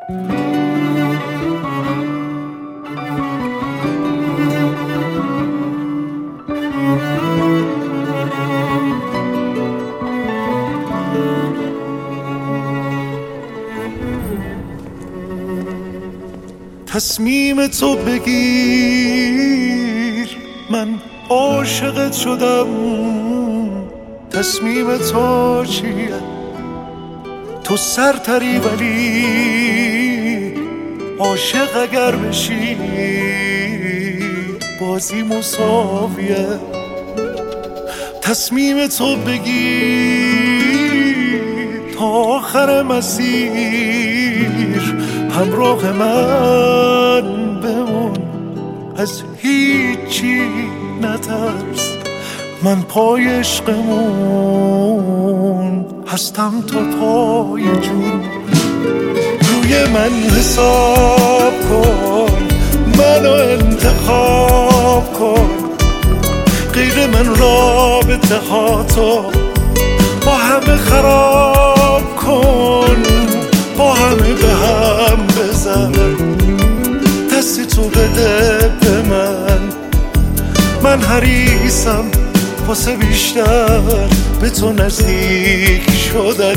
تصمیم تو بگیر، من عاشقت شدم. تصمیم تو چیه؟ تو سرتری ولی عاشق اگر بشی بازی مساویه. تصمیم تو بگیر تا آخر مسیر همراه من بمون، از هیچی نترس، من پای عشقمون هستم تا پای جون. روی من حساب کن، منو انتخاب کن، غیر من رابطه ها تو با همه خراب کن، با همه به هم بزن، دستی تو بده به من حریصم واسه بیشتر به تو نزدیک شدن.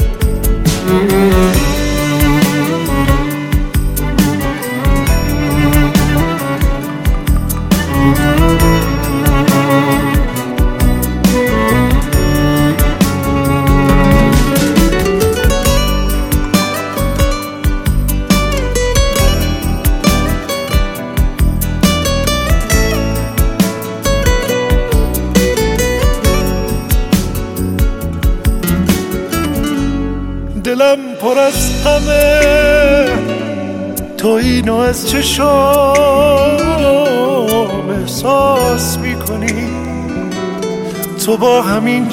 دلم پر از غمه، تو اینو از چشام احساس میکنی، تو با همین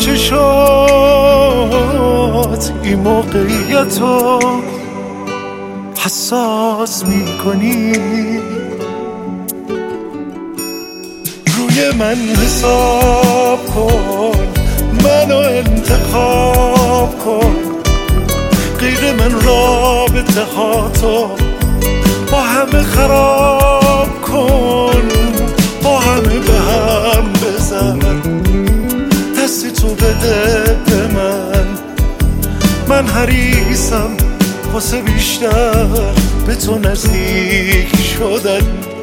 چشات این موقعیتو حساس میکنی. روی من حساب کن، منو انتخاب کن، غیر من رابطه ها تو با همه خراب کن، با همه به هم بزن، دستی تو بده به من حریصم واسه بیشتر به تو نزدیک شدن.